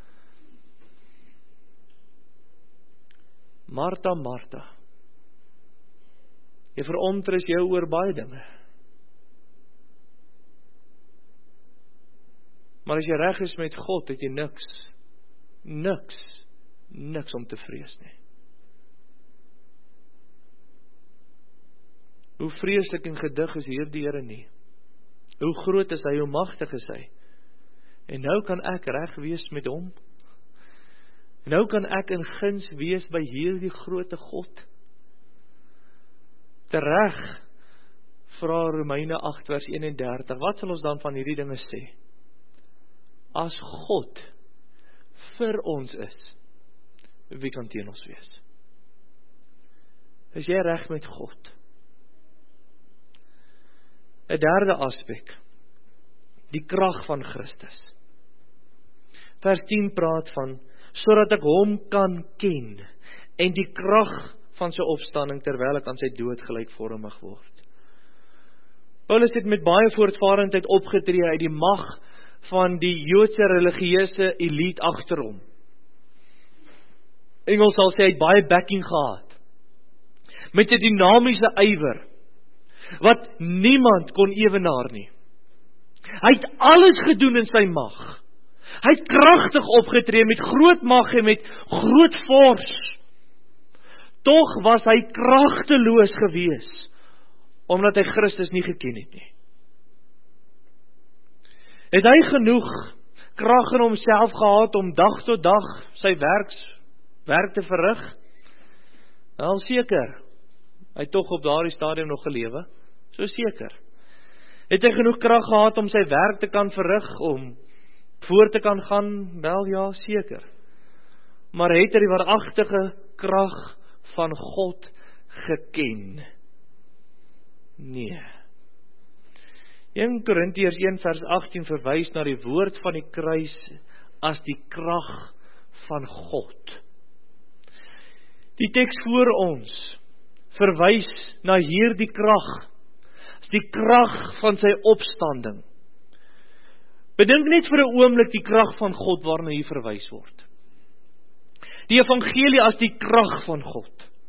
Speaker 2: Martha, Martha, jy verontrus jou oor baie dinge. Maar as jy reg is met God, het jy niks om te vrees nie. Hoe vreeslik en gedig is hierdie Here nie. Hoe groot is hy, hoe magtig is hy. En nou kan ek reg wees met hom. Nou kan ek in guns wees by hierdie groote God. Tereg, vra Romeine 8 vers 31, wat sal ons dan van hierdie dinge sê? As God vir ons is, wie kan teen ons wees? Is jy reg met God? 'n derde aspek, die krag van Christus. Vers 10 praat van, sodat ek hom kan ken, en die krag van sy opstanding, terwyl ek aan sy dood gelykvormig word. Paulus het met baie voortvarendheid opgetree uit die mag van die Joodse religieuse elite agter hom. Engels sal sê hy het baie backing gehad, met 'n dinamiese ywer, wat niemand kon ewenaar nie. Hy het alles gedoen in sy mag. Hy het kragtig opgetree met groot mag en met groot fors. Tog was hy kragteloos gewees, omdat hy Christus nie geken het nie. Het hy genoeg krag in homself gehad om dag tot dag sy werk te verrig? Wel seker, hy het tog op daardie stadium nog gelewe, so seker. Het hy genoeg krag gehad om sy werk te kan verrig, om voort te kan gaan? Wel ja, seker. Maar het hy die waaragtige krag van God geken? Nee. 1 Korintiërs 1 vers 18 verwys na die woord van die kruis as die krag van God. Die teks voor ons verwys na hierdie krag, as die krag van sy opstanding. Bedink net vir 'n oomblik die krag van God waarna hier verwys word. Die evangelie as die krag van God.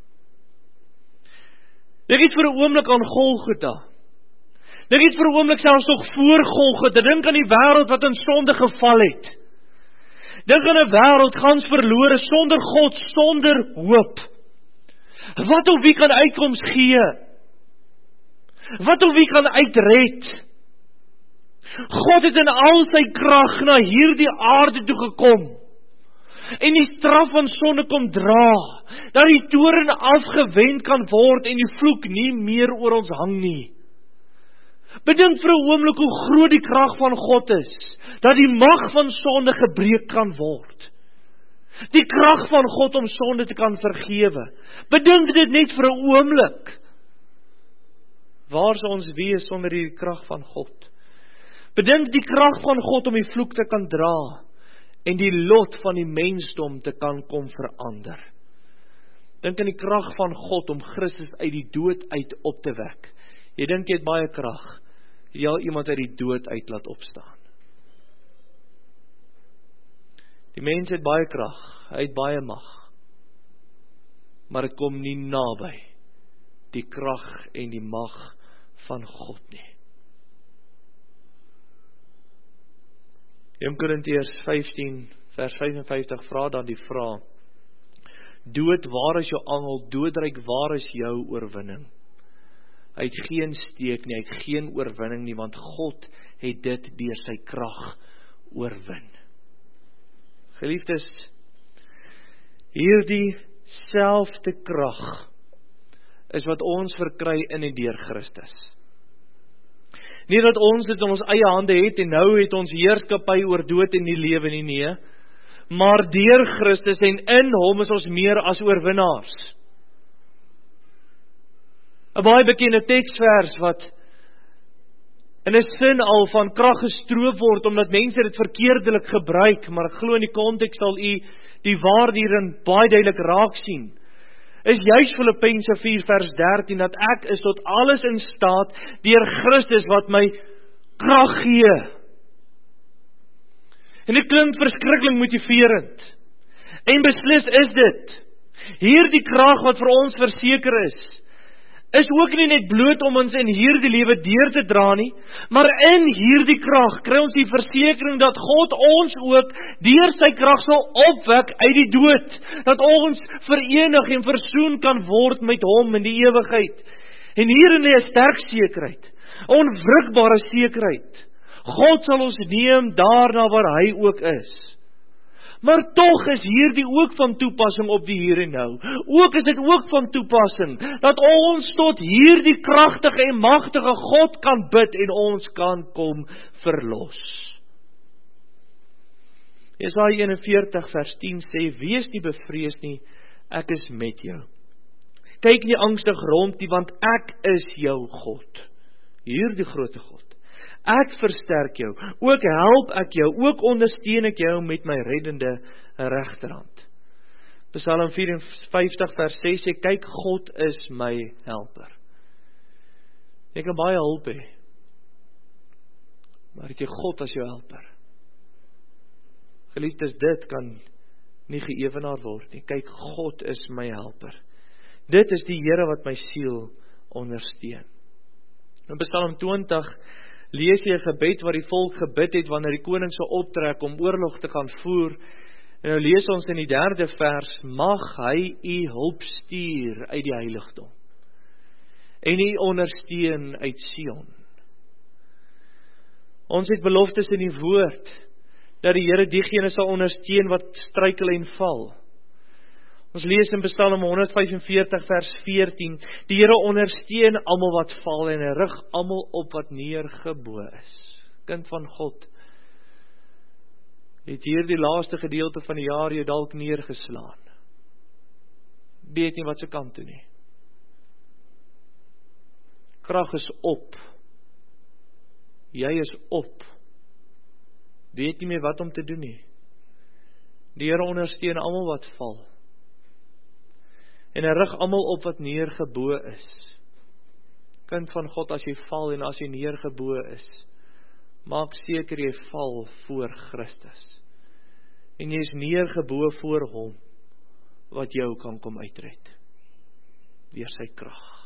Speaker 2: Dink net vir 'n oomblik aan Golgotha. Dink net vir 'n oomblik selfs nog voor Golgotha. Dink aan die wêreld wat in sonde geval het. Dink aan 'n wêreld gans verlore, sonder God, sonder hoop. Wat of wie kan uitkoms gee? Wat of wie kan uitred? God het in al sy krag na hierdie aarde toe gekom, en die straf van sonde kom dra, dat die toorn afgewend kan word, en die vloek nie meer oor ons hang nie. Bedink vir 'n oomblik hoe groot die krag van God is, dat die mag van sonde gebreek kan word. Die krag van God om sonde te kan vergewe. Bedink dit net vir 'n oomblik. Waar sou ons wees sonder die krag van God? Bedink die krag van God om die vloek te kan dra, en die lot van die mensdom te kan kom verander. Dink aan die krag van God om Christus uit die dood uit op te wek. Jy dink jy het baie krag, jy al iemand uit die dood uit laat opstaan. Die mens het baie krag, hy het baie mag, maar dit kom nie naby die krag en die mag van God nie. 1 Korintiërs 15 vers 55 vra dan die vraag: Dood, waar is jou angel? Doodryk, waar is jou oorwinning? Hy het geen steek nie, hy het geen oorwinning nie, want God het dit deur sy krag oorwin. Geliefdes, hierdie selfde krag is wat ons verkry in en deur Christus. Nie dat ons dit in ons eie hande het en nou het ons heerskappy oor dood en die lewe nie, nee, maar deur Christus en in hom is ons meer as oorwinnaars. 'n baie bekende teksvers wat in 'n sin al van krag gestroop word, omdat mense dit verkeerdelik gebruik, maar ek glo in die konteks sal u die waarde hierin baie duidelik raak sien, is juis Filippense 4 vers 13, dat ek is tot alles in staat deur Christus wat my krag gee. En dit klink verskriklik motiverend. En beslis is dit. Hierdie krag wat vir ons verseker is ook nie net bloot om ons in hierdie lewe deur te dra nie, maar in hierdie krag kry ons die versekering dat God ons ook deur sy krag sal opwek uit die dood, dat ons verenig en versoen kan word met hom in die ewigheid. En hierin is 'n sterk sekerheid, onwrikbare sekerheid. God sal ons neem daarna waar hy ook is. Maar tog is hierdie ook van toepassing op die hier en nou. Ook is dit ook van toepassing dat ons tot hierdie kragtige en magtige God kan bid en ons kan kom verlos. Jesaja 41 vers 10 sê, wees nie bevrees nie, ek is met jou. Kyk nie angstig rond nie, want ek is jou God. Hierdie groot God. Ek versterk jou, ook help ek jou, ook ondersteun ek jou met my reddende regterhand. Psalm 54 vers 6 sê, kyk, God is my helper. Jy kan baie hulp hê, maar het jy God as jou helper? Geliefdes, dit kan nie geëwenaar word nie. Kyk, God is my helper. Dit is die Here wat my siel ondersteun. In Psalm 20 lees jy 'n gebed wat die volk gebid het wanneer die koning sou optrek om oorlog te gaan voer. En nou lees ons in die 3de vers, mag hy u hulp stuur uit die heiligdom en u ondersteun uit Sion. Ons het beloftes in die woord dat die Here diegene sal ondersteun wat struikel en val. Ons lees in Psalm 145 vers 14, die Here ondersteun almal wat val en hy rig almal op wat neergebo is. Kind van God, het hier die laaste gedeelte van die jaar jou dalk neergeslaan. Weet nie wat se kant toe nie. Krag is op. Jy is op. Weet nie meer wat om te doen nie. Die Here ondersteun almal wat val. En hy rig almal op wat neergebo is. Kind van God, as jy val en as jy neergebo is, maak seker jy val voor Christus. En jy is neergebo voor hom, wat jou kan kom uitred. Deur sy krag.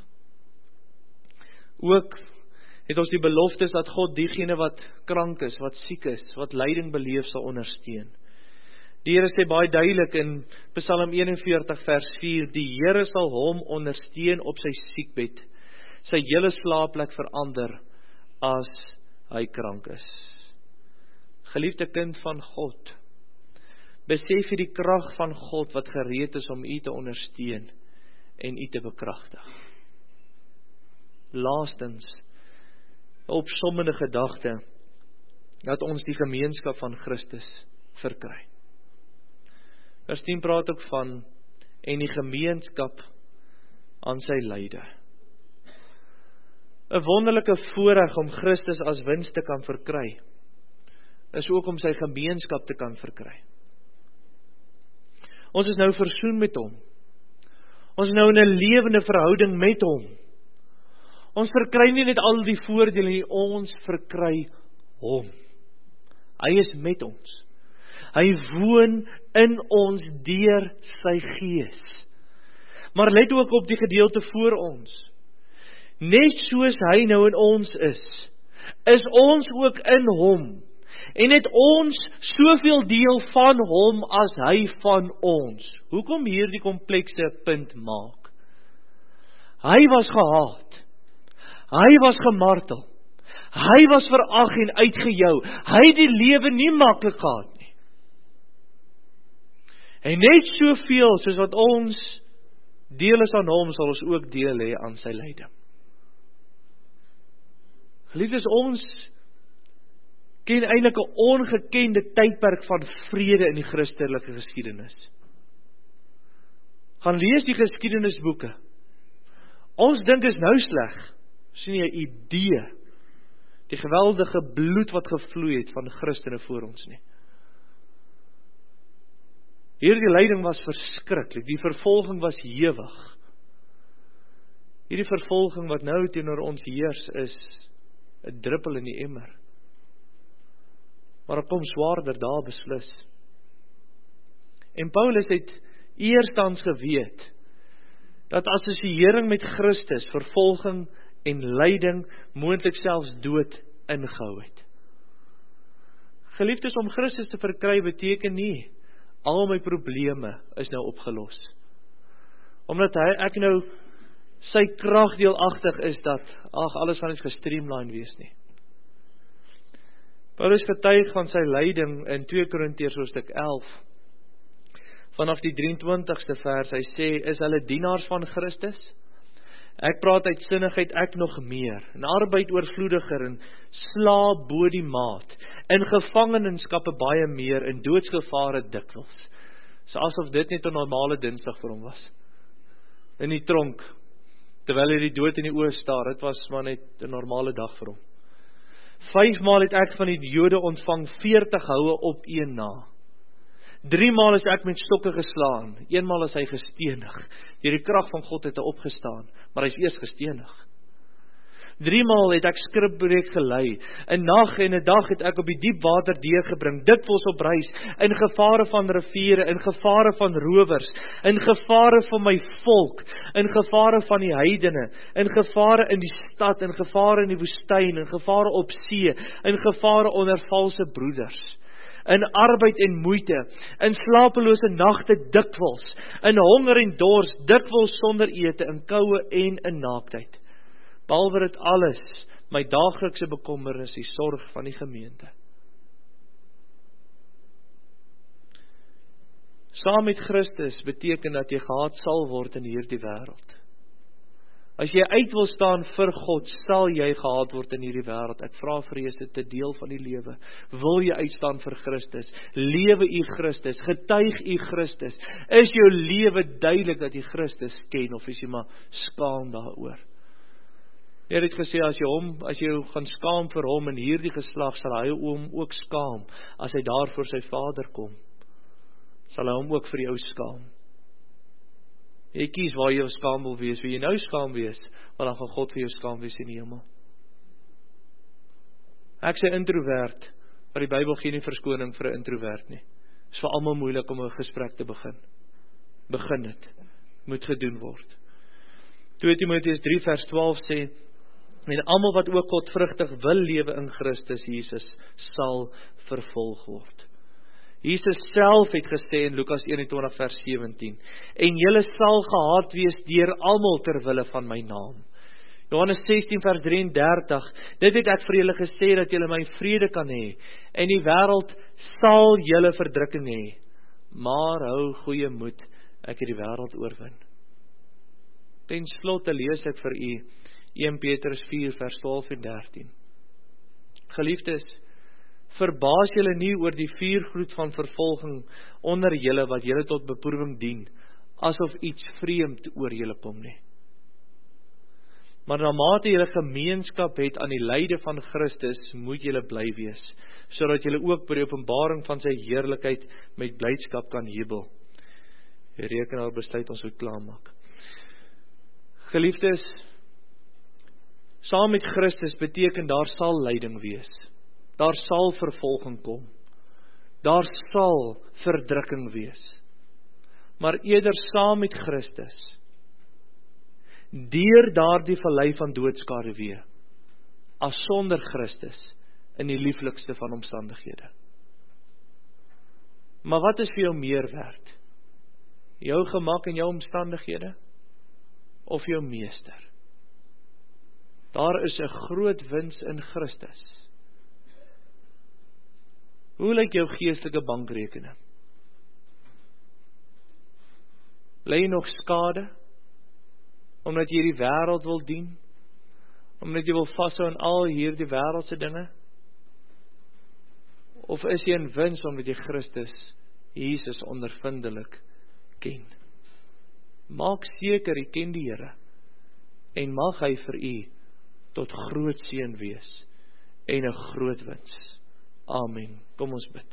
Speaker 2: Ook het ons die beloftes dat God diegene wat krank is, wat siek is, wat lyding beleef sal ondersteun. Die Here sê baie duidelik in Psalm 41 vers 4, die Here sal hom ondersteun op sy siekbed, sy hele slaapplek verander as hy krank is. Geliefde kind van God, besef jy die krag van God wat gereed is om u te ondersteun en u te bekragtig. Laastens, 'n opsommende gedagte, dat ons die gemeenskap van Christus verkry. Vers 10 praat ook van, en die gemeenskap aan sy lyde. 'n wonderlike voorreg om Christus as wins te kan verkry, is ook om sy gemeenskap te kan verkry. Ons is nou versoen met hom. Ons is nou in 'n lewende verhouding met hom. Ons verkry nie net al die voordele nie, ons verkry hom. Hy is met ons. Hy woon in ons deur sy Gees. Maar let ook op die gedeelte voor ons. Net soos hy nou in ons is ons ook in hom. En het ons soveel deel van hom as hy van ons. Hoekom hier die komplekse punt maak? Hy was gehaat. Hy was gemartel. Hy was verag en uitgejou. Hy het die lewe nie maklik gehad nie. En net soveel soos wat ons deel is aan hom, sal ons ook deel hê aan sy lyding. Geliefdes, ons ken eintlik 'n ongekende tydperk van vrede in die Christelike geskiedenis. Gaan lees die geskiedenisboeke. Ons dink is nou sleg. Sien jy 'n idee, die geweldige bloed wat gevloei het van Christene voor ons nie. Hierdie lyding was verskriklik, die vervolging was hewig. Hierdie vervolging wat nou teenoor ons heers is 'n druppel in die emmer. Maar kom swaarder daar beslis. En Paulus het eerstens geweet dat assosiëring met Christus vervolging en lyding, moontlik selfs dood ingehou het. Geliefdes, om Christus te verkry beteken nie al my probleme is nou opgelos. Omdat ek nou sy krag deelagtig is dat alles gaan net gestreamline wees nie. Paulus getuig van sy lyding in 2 Korintiërs hoofstuk 11. Vanaf die 23ste vers, hy sê, is hulle dienaars van Christus? Ek praat uitsinnigheid, ek nog meer, in arbeid oorvloediger, en slaap bo die maat, in gevangenskappe baie meer, in doodsgevare dikwels. So asof dit net 'n normale dinsdag vir hom was. In die tronk, terwyl hy die dood in die oë staar, dit was maar net 'n normale dag vir hom. 5 maal het ek van die Jode ontvang 40 houe op een na. 3 maal is ek met stokke geslaan, 1 maal is hy gestenig. Deur die krag van God het hy opgestaan, maar hy is eers gestenig. 3 maal het ek skripbreek gelei, 'n nag en 'n dag het ek op die diep water deurgebring, dikwels op reis, in gevare van riviere, in gevare van rowers, in gevare van my volk, in gevare van die heidene, in gevare in die stad, in gevare in die woestyn, in gevare op see, in gevare onder valse broeders, in arbeid en moeite, in slapelose nagte dikwels, in honger en dors, dikwels sonder ete, in koue en in naaktheid. Behalwe dit alles, my daaglikse bekommernis, die sorg van die gemeente. Saam met Christus beteken dat jy gehaat sal word in hierdie wêreld. As jy uit wil staan vir God, sal jy gehaat word in hierdie wêreld. Ek vra vir jy, is dit 'n deel van die lewe? Wil jy uitstaan vir Christus? Lewe u Christus? Getuig u Christus? Is jou lewe duidelik dat jy Christus ken, of is jy maar skaam daaroor? Hy het gesê, as jy gaan skaam vir hom in hierdie geslag, sal hy hom ook skaam, as hy daar voor sy Vader kom, sal hy hom ook vir jou skaam. Jy kies waar jy skaam wil wees, wil jy nou skaam wees, want dan gaan God vir jou skaam wees in die hemel. Ek sê introvert, maar die Bybel gee nie verskoning vir 'n introvert nie. Dit is vir almal moeilik om 'n gesprek te begin. Begin dit, moet gedoen word. 2 Timoteus 3 vers 12 sê, en almal wat ook godvrugtig wil lewe in Christus Jesus, sal vervolg word. Jesus self het gesê in Lukas 21 vers 17, en julle sal gehaat wees deur almal ter wille van my naam. Johannes 16 vers 33, dit het ek vir julle gesê, dat julle my vrede kan hê, en die wêreld sal julle verdrukking hê, maar hou goeie moed, ek het die wêreld oorwin. Ten slotte lees ek vir u 1 Petrus 4 vers 12 en 13. Geliefdes, verbaas julle nie oor die vuurgloed van vervolging onder julle wat julle tot beproewing dien, asof iets vreemd oor julle kom nie. Maar na mate julle gemeenskap het aan die lyde van Christus, moet julle bly wees, sodat julle ook by die openbaring van sy heerlikheid met blydskap kan jubel. Die rekenaar besluit ons moet klaarmaak. Geliefdes, saam met Christus beteken daar sal lyding wees. Daar sal vervolging kom. Daar sal verdrukking wees. Maar eerder saam met Christus, deur daardie vallei van doodskaduwee, as sonder Christus in die lieflikste van omstandighede. Maar wat is vir jou meer werd? Jou gemak en jou omstandighede? Of jou meester? Daar is 'n groot wins in Christus. Hoe lyk jou geestelike bankrekening? Lê jy nog skade? Omdat jy die wêreld wil dien? Omdat jy wil vashou aan al hierdie wêreldse dinge? Of is jy in wins omdat jy Christus, Jesus ondervindelik ken? Maak seker jy ken die Here en mag hy vir u tot groot seën wees en 'n groot wins. Amen. Kom ons bid.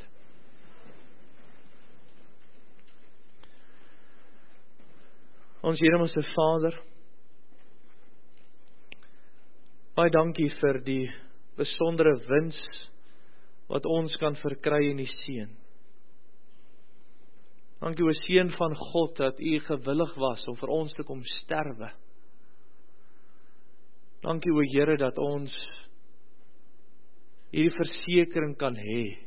Speaker 2: Ons Hemelse Vader, baie dankie vir die besondere wins wat ons kan verkry in die Seun. Dankie o Seun van God dat u gewillig was om vir ons te kom sterwe. Dankie o Here dat ons hierdie versekering kan hê.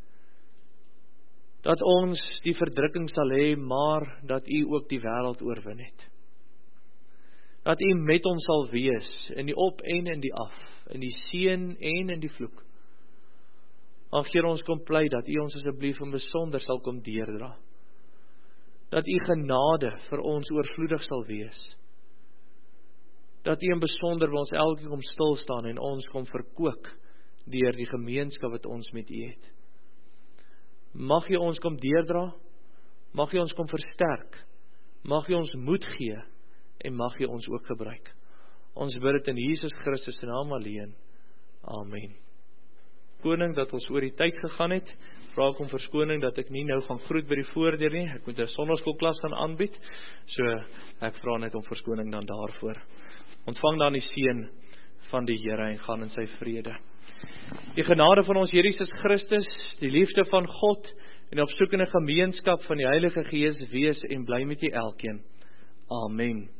Speaker 2: Dat ons die verdrukking sal hê, maar dat u ook die wêreld oorwin het. Dat u met ons sal wees in die op en in die af, in die seën en in die vloek. Ag Here, ons kom pleit dat u ons asseblief in besonder sal kom deurdra. Dat u genade vir ons oorvloedig sal wees. Dat u in besonder by ons elke kom stil staan en ons kom verkoop deur die gemeenskap wat ons met u het. Mag u ons kom deurdra, mag u ons kom versterk, mag u ons moed gee en mag u ons ook gebruik. Ons bid dit in Jesus Christus se naam alleen. Amen. Koning, dat ons oor die tyd gegaan het, vra ek om verskoning dat ek nie nou gaan groet by die voordeur nie. Ek moet 'n sonnaskoolklas gaan aanbied, so ek vra net om verskoning dan daarvoor. Ontvang dan die seën van die Here en gaan in sy vrede. Die genade van ons Here Jesus Christus, die liefde van God en die opsoekende gemeenskap van die Heilige Gees wees en bly met julle elkeen. Amen.